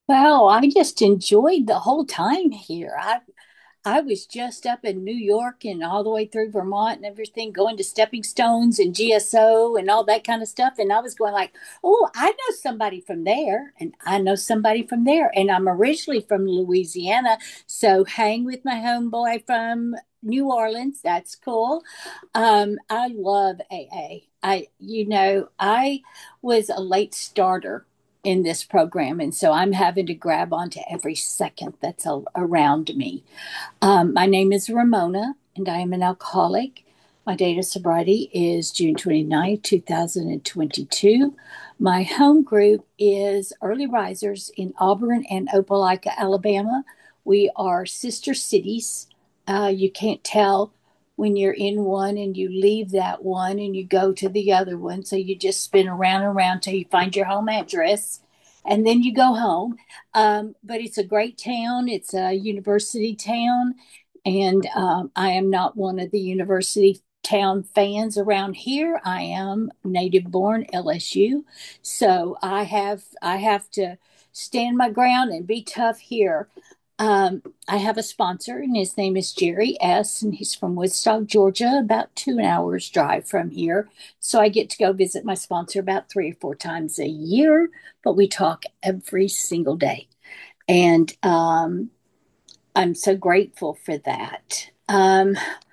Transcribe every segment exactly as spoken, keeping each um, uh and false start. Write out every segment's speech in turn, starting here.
Well, I just enjoyed the whole time here. I I was just up in New York and all the way through Vermont and everything, going to Stepping Stones and G S O and all that kind of stuff. And I was going like, oh, I know somebody from there, and I know somebody from there, and I'm originally from Louisiana, so hang with my homeboy from New Orleans. That's cool. Um, I love A A. I, you know, I was a late starter in this program, and so I'm having to grab onto every second that's a, around me. Um, my name is Ramona, and I am an alcoholic. My date of sobriety is June twenty-ninth, two thousand twenty-two. My home group is Early Risers in Auburn and Opelika, Alabama. We are sister cities. Uh, you can't tell when you're in one and you leave that one and you go to the other one. So you just spin around and around till you find your home address and then you go home. Um, but it's a great town, it's a university town. And um, I am not one of the university town fans around here. I am native born L S U. So I have I have to stand my ground and be tough here. Um, I have a sponsor, and his name is Jerry S., and he's from Woodstock, Georgia, about two hours drive from here. So I get to go visit my sponsor about three or four times a year, but we talk every single day. And um, I'm so grateful for that. Um,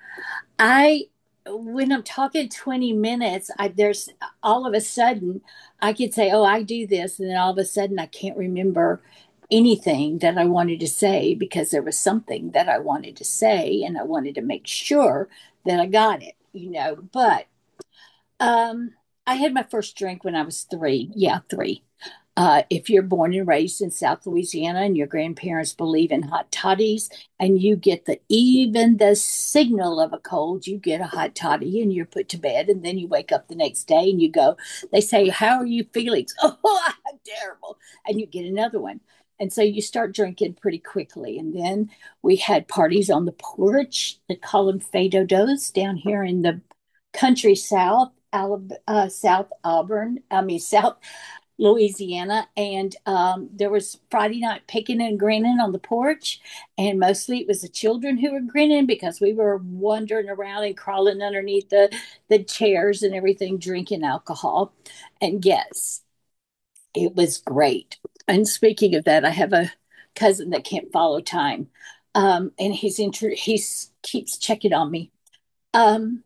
I, when I'm talking twenty minutes, I, there's all of a sudden I could say, oh, I do this. And then all of a sudden I can't remember anything that I wanted to say because there was something that I wanted to say and I wanted to make sure that I got it, you know. But um, I had my first drink when I was three. Yeah, three. Uh, if you're born and raised in South Louisiana and your grandparents believe in hot toddies and you get the even the signal of a cold, you get a hot toddy and you're put to bed and then you wake up the next day and you go, they say, how are you feeling? Oh, I'm terrible. And you get another one. And so you start drinking pretty quickly. And then we had parties on the porch. They call them Fadodos down here in the country South, Alabama, uh, South Auburn, I mean, South Louisiana, and um, there was Friday night picking and grinning on the porch, and mostly it was the children who were grinning because we were wandering around and crawling underneath the the chairs and everything, drinking alcohol. And yes, it was great. And speaking of that, I have a cousin that can't follow time, um, and he's inter- he's keeps checking on me. Um,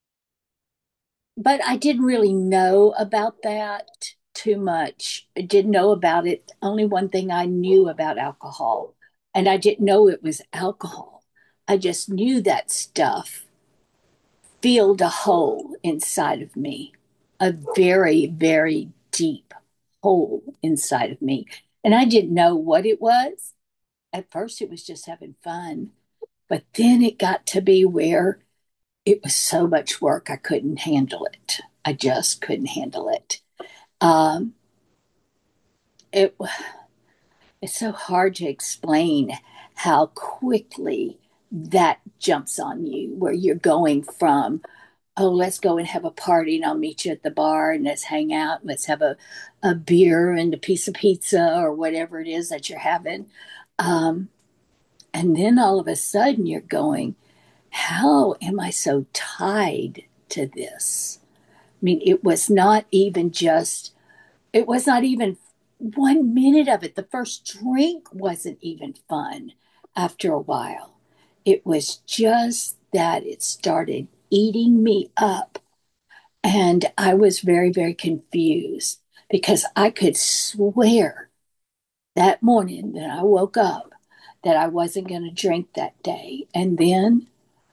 but I didn't really know about that too much. I didn't know about it. Only one thing I knew about alcohol, and I didn't know it was alcohol. I just knew that stuff filled a hole inside of me, a very, very deep hole inside of me. And I didn't know what it was. At first, it was just having fun. But then it got to be where it was so much work, I couldn't handle it. I just couldn't handle it. Um, it it's so hard to explain how quickly that jumps on you, where you're going from, oh, let's go and have a party, and I'll meet you at the bar, and let's hang out, and let's have a, a beer and a piece of pizza or whatever it is that you're having. Um, and then all of a sudden, you're going, how am I so tied to this? I mean, it was not even just, it was not even one minute of it. The first drink wasn't even fun after a while. It was just that it started eating me up. And I was very, very confused because I could swear that morning that I woke up that I wasn't going to drink that day. And then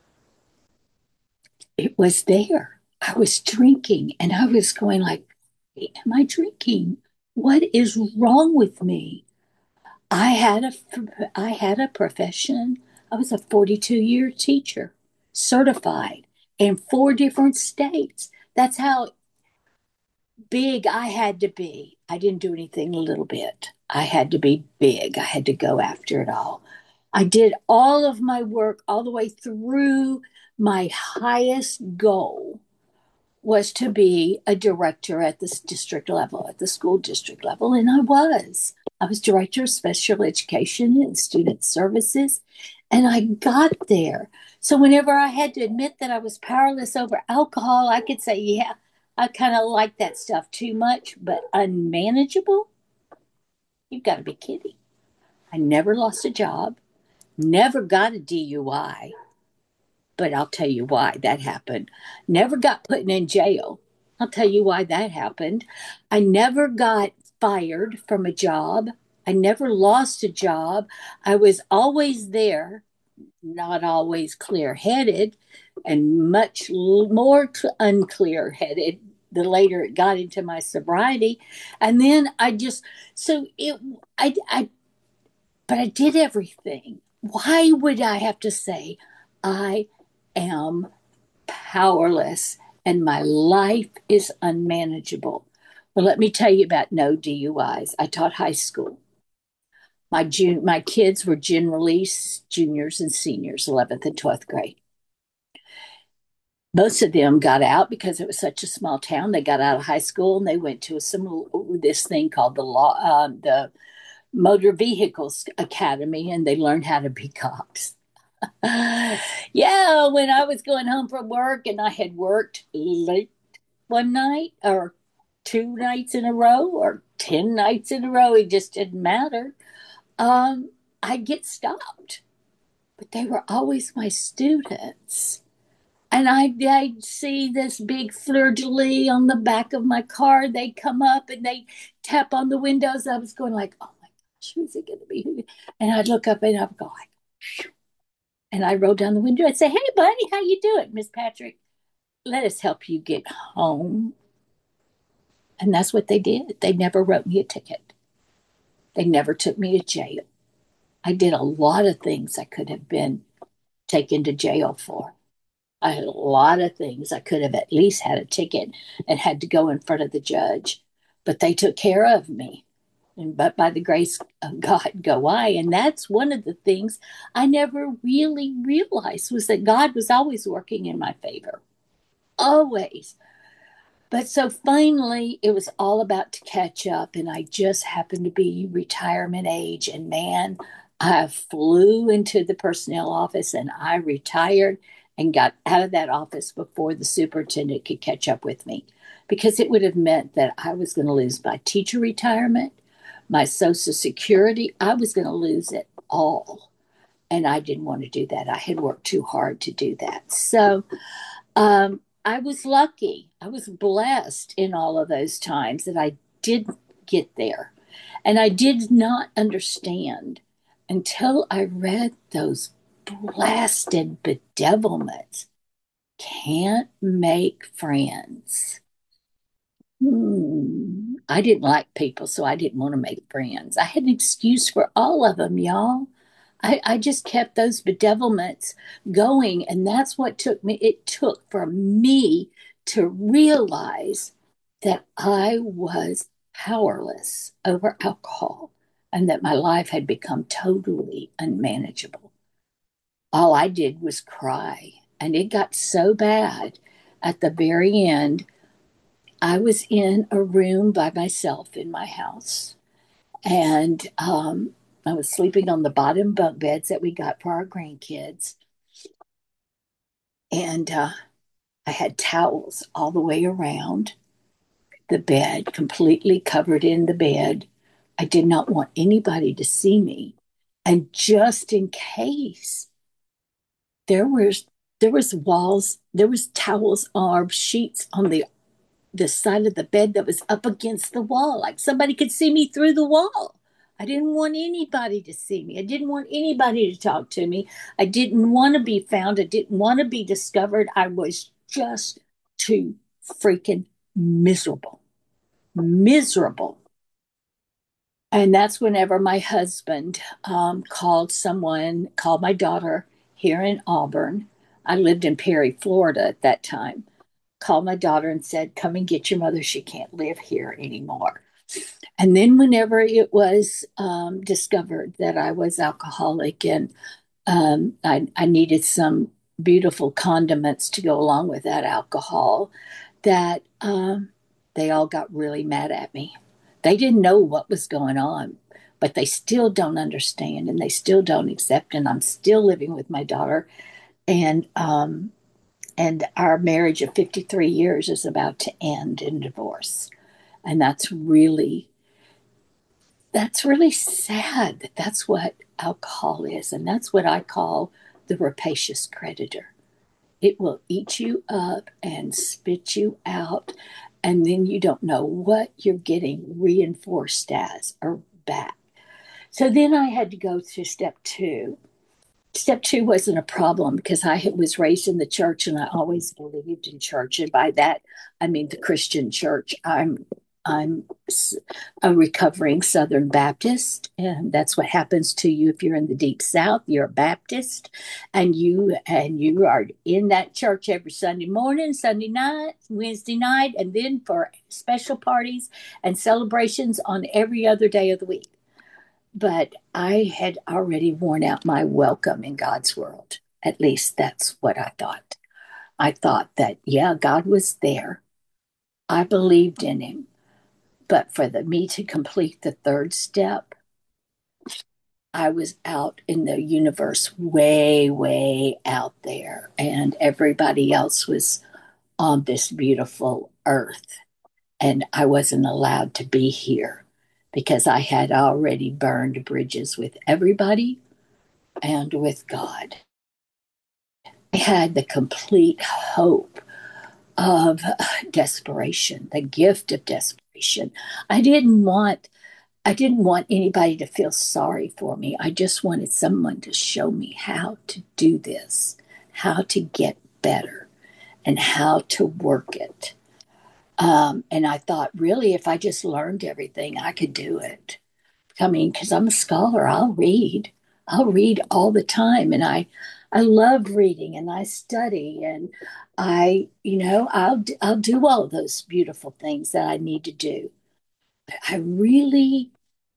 it was there. I was drinking and I was going like, am I drinking? What is wrong with me? I had a I had a profession. I was a forty-two year teacher, certified in four different states. That's how big I had to be. I didn't do anything a little bit. I had to be big. I had to go after it all. I did all of my work all the way through. My highest goal was to be a director at this district level, at the school district level, and I was. I was director of special education and student services, and I got there. So whenever I had to admit that I was powerless over alcohol, I could say, yeah, I kind of like that stuff too much, but unmanageable? You've got to be kidding. I never lost a job, never got a D U I, but I'll tell you why that happened. Never got put in jail. I'll tell you why that happened. I never got fired from a job. I never lost a job. I was always there, not always clear headed, and much more unclear headed the later it got into my sobriety. And then I just, so it, I, I, but I did everything. Why would I have to say I am powerless and my life is unmanageable? Well, let me tell you about no D U Is. I taught high school. My jun- my kids were generally juniors and seniors, eleventh and twelfth grade. Most of them got out because it was such a small town. They got out of high school and they went to a similar this thing called the law, uh, the Motor Vehicles Academy, and they learned how to be cops. Yeah, when I was going home from work and I had worked late one night or two nights in a row or ten nights in a row, it just didn't matter. Um, I'd get stopped, but they were always my students. And I'd, I'd see this big fleur de lis on the back of my car. They'd come up and they tap on the windows. I was going like, oh my gosh, who's it going to be? And I'd look up and I'd go like, phew. And I roll down the window and say, hey, buddy, how you doing, Miss Patrick? Let us help you get home. And that's what they did. They never wrote me a ticket. They never took me to jail. I did a lot of things I could have been taken to jail for. I had a lot of things I could have at least had a ticket and had to go in front of the judge. But they took care of me. And but by the grace of God go I. And that's one of the things I never really realized was that God was always working in my favor. Always. But so finally, it was all about to catch up, and I just happened to be retirement age. And man, I flew into the personnel office and I retired and got out of that office before the superintendent could catch up with me because it would have meant that I was going to lose my teacher retirement, my Social Security. I was going to lose it all. And I didn't want to do that. I had worked too hard to do that. So, um, I was lucky. I was blessed in all of those times that I did get there. And I did not understand until I read those blasted bedevilments. Can't make friends. Hmm. I didn't like people, so I didn't want to make friends. I had an excuse for all of them, y'all. I, I just kept those bedevilments going. And that's what took me, it took for me to realize that I was powerless over alcohol and that my life had become totally unmanageable. All I did was cry. And it got so bad at the very end. I was in a room by myself in my house. And um, I was sleeping on the bottom bunk beds that we got for our grandkids. And uh, I had towels all the way around the bed, completely covered in the bed. I did not want anybody to see me. And just in case, there was there was walls, there was towels or sheets on the the side of the bed that was up against the wall, like somebody could see me through the wall. I didn't want anybody to see me. I didn't want anybody to talk to me. I didn't want to be found. I didn't want to be discovered. I was just too freaking miserable. Miserable. And that's whenever my husband um, called someone, called my daughter here in Auburn. I lived in Perry, Florida at that time. Called my daughter and said, come and get your mother. She can't live here anymore. And then, whenever it was um, discovered that I was alcoholic and um, I, I needed some beautiful condiments to go along with that alcohol, that um, they all got really mad at me. They didn't know what was going on. but they still don't understand and they still don't accept. And I'm still living with my daughter. And, um, and our marriage of fifty-three years is about to end in divorce. And that's really, that's really sad that that's what alcohol is. And that's what I call the rapacious creditor. It will eat you up and spit you out. And then you don't know what you're getting reinforced as or back. So then I had to go to step two. Step two wasn't a problem because I was raised in the church and I always believed in church. And by that, I mean the Christian church. I'm I'm a recovering Southern Baptist, and that's what happens to you if you're in the deep South. You're a Baptist, and you and you are in that church every Sunday morning, Sunday night, Wednesday night, and then for special parties and celebrations on every other day of the week. But I had already worn out my welcome in God's world. At least that's what I thought. I thought that, yeah, God was there. I believed in him. But for the, me to complete the third step, I was out in the universe, way, way out there. And everybody else was on this beautiful earth. And I wasn't allowed to be here because I had already burned bridges with everybody and with God. I had the complete hope of desperation, the gift of desperation. I didn't want I didn't want anybody to feel sorry for me. I just wanted someone to show me how to do this, how to get better, and how to work it. Um, and I thought, really, if I just learned everything, I could do it. I mean, because I'm a scholar, I'll read. I'll read all the time, and I, I love reading, and I study, and I, you know, I'll I'll do all of those beautiful things that I need to do. But I really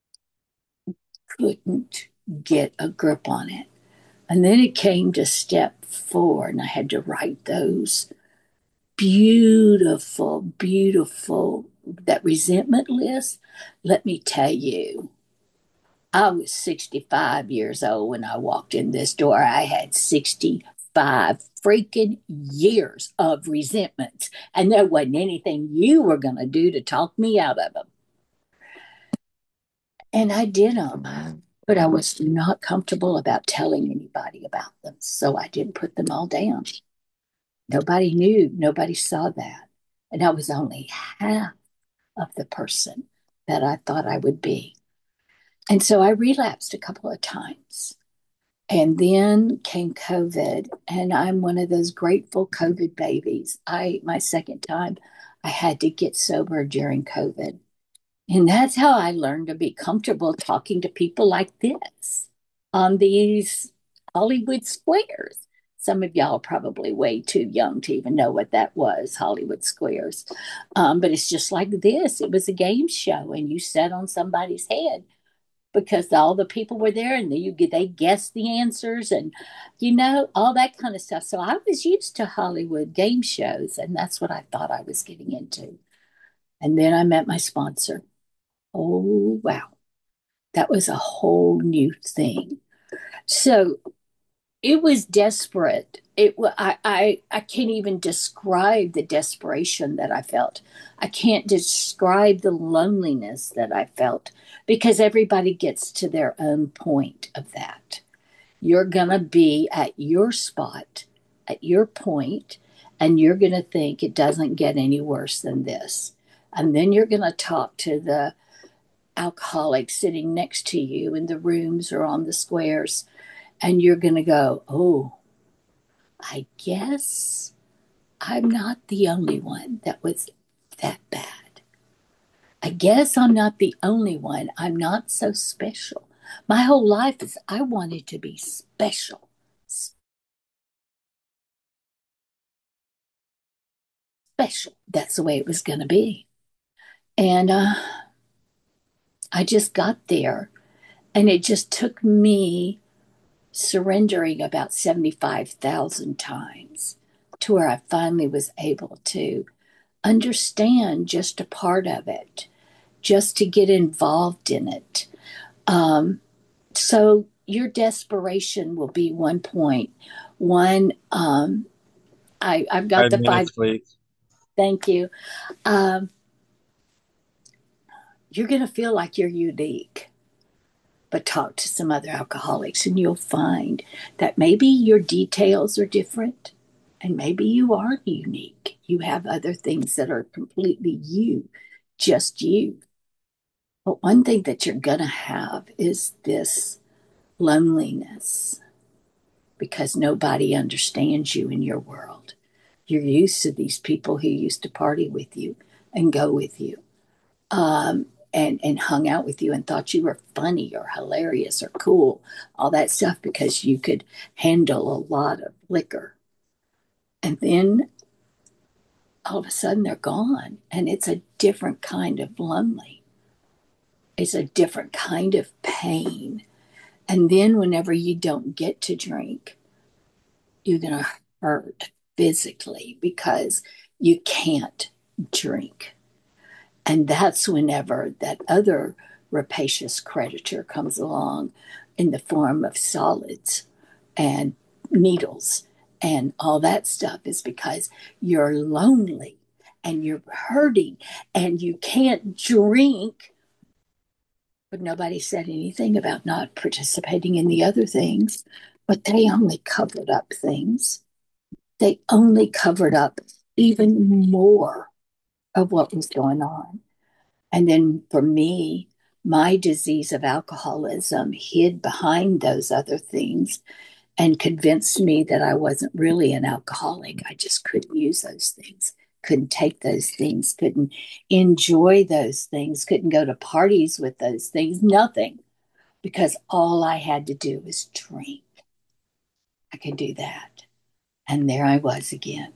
couldn't get a grip on it. And then it came to step four, and I had to write those beautiful, beautiful, that resentment list. Let me tell you, I was sixty-five years old when I walked in this door. I had sixty-five freaking years of resentments, and there wasn't anything you were going to do to talk me out of them. And I did them, but I was not comfortable about telling anybody about them. So I didn't put them all down. Nobody knew, nobody saw that. And I was only half of the person that I thought I would be. And so I relapsed a couple of times. And then came COVID, and I'm one of those grateful COVID babies. I, my second time, I had to get sober during COVID. And that's how I learned to be comfortable talking to people like this on these Hollywood squares. Some of y'all are probably way too young to even know what that was, Hollywood squares. Um, but it's just like this. It was a game show, and you sat on somebody's head because all the people were there, and you they guessed the answers, and you know all that kind of stuff. So I was used to Hollywood game shows, and that's what I thought I was getting into. And then I met my sponsor. Oh, wow. That was a whole new thing. So it was desperate. It I, I I can't even describe the desperation that I felt. I can't describe the loneliness that I felt because everybody gets to their own point of that. You're gonna be at your spot, at your point, and you're gonna think it doesn't get any worse than this. And then you're gonna talk to the alcoholic sitting next to you in the rooms or on the squares, and you're going to go, oh, I guess I'm not the only one that was that bad. I guess I'm not the only one. I'm not so special. My whole life is I wanted to be special. Special. That's the way it was going to be. And uh, I just got there, and it just took me surrendering about seventy-five thousand times to where I finally was able to understand just a part of it, just to get involved in it. Um, so your desperation will be one point. One, um, I, I've got Five the five. minutes, please. Thank you. Um, you're going to feel like you're unique, but talk to some other alcoholics and you'll find that maybe your details are different and maybe you are unique. You have other things that are completely you, just you. But one thing that you're going to have is this loneliness because nobody understands you in your world. You're used to these people who used to party with you and go with you, um, and and hung out with you and thought you were funny or hilarious or cool, all that stuff because you could handle a lot of liquor. And then all of a sudden they're gone, and it's a different kind of lonely. It's a different kind of pain. And then whenever you don't get to drink, you're going to hurt physically because you can't drink. And that's whenever that other rapacious creditor comes along in the form of solids and needles and all that stuff, is because you're lonely and you're hurting and you can't drink. But nobody said anything about not participating in the other things, but they only covered up things. They only covered up even more of what was going on. And then for me, my disease of alcoholism hid behind those other things and convinced me that I wasn't really an alcoholic. I just couldn't use those things, couldn't take those things, couldn't enjoy those things, couldn't go to parties with those things, nothing, because all I had to do was drink. I could do that. And there I was again.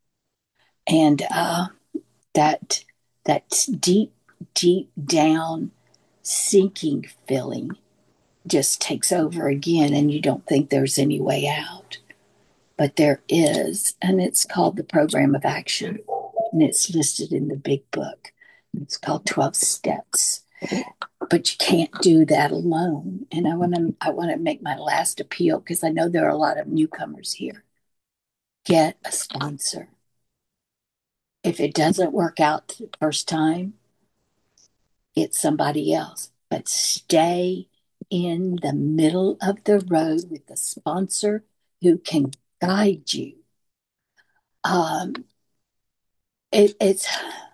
And uh, that that deep, deep down sinking feeling just takes over again, and you don't think there's any way out. But there is, and it's called the Program of Action, and it's listed in the big book. It's called twelve Steps. But you can't do that alone. And I want to I want to make my last appeal because I know there are a lot of newcomers here. Get a sponsor. If it doesn't work out the first time, get somebody else. But stay in the middle of the road with the sponsor who can guide you. Um, it, it's,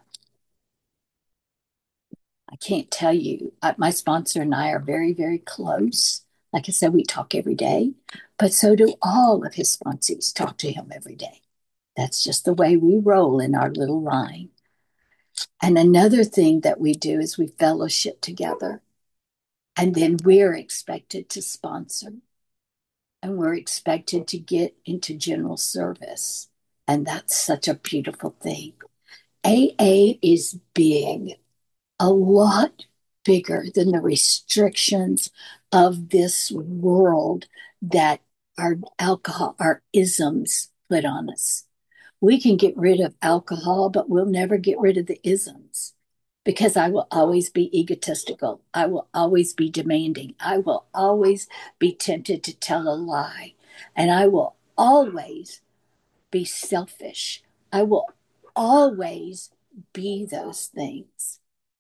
I can't tell you, I, my sponsor and I are very, very close. Like I said, we talk every day, but so do all of his sponsees talk to him every day. That's just the way we roll in our little line. And another thing that we do is we fellowship together, and then we're expected to sponsor and we're expected to get into general service. And that's such a beautiful thing. A A is big, a lot bigger than the restrictions of this world that our alcohol, our isms put on us. We can get rid of alcohol, but we'll never get rid of the isms because I will always be egotistical. I will always be demanding. I will always be tempted to tell a lie. And I will always be selfish. I will always be those things.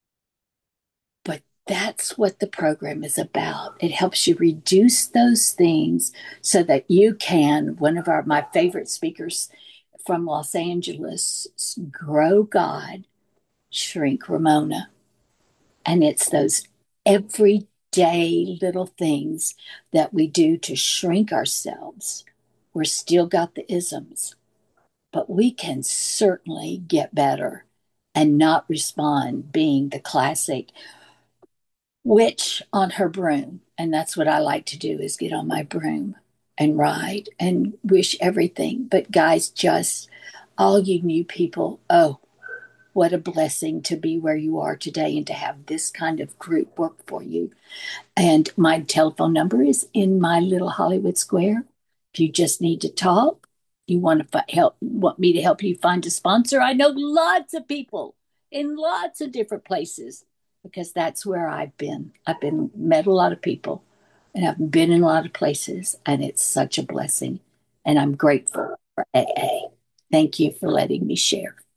But that's what the program is about. It helps you reduce those things so that you can, one of our my favorite speakers from Los Angeles, Grow God, Shrink Ramona. And it's those everyday little things that we do to shrink ourselves. We're still got the isms, but we can certainly get better and not respond being the classic witch on her broom. And that's what I like to do is get on my broom and ride and wish everything. But guys, just all you new people, oh, what a blessing to be where you are today and to have this kind of group work for you. And my telephone number is in my little Hollywood Square. If you just need to talk, you want to help, want me to help you find a sponsor. I know lots of people in lots of different places because that's where I've been. I've been met a lot of people and I've been in a lot of places, and it's such a blessing. And I'm grateful for A A. Thank you for letting me share.